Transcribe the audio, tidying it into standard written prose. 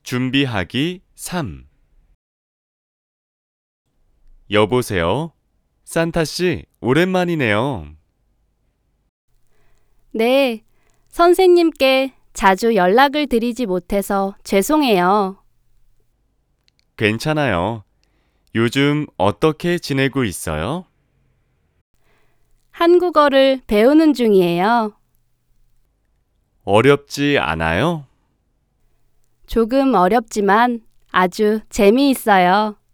준비하기 3. 여보세요? 산타씨, 오랜만이네요. 네, 선생님께 자주 연락을 드리지 못해서 죄송해요. 괜찮아요. 요즘 어떻게 지내고 있어요? 한국어를 배우는 중이에요. 어렵지 않아요? 조금 어렵지만 아주 재미있어요.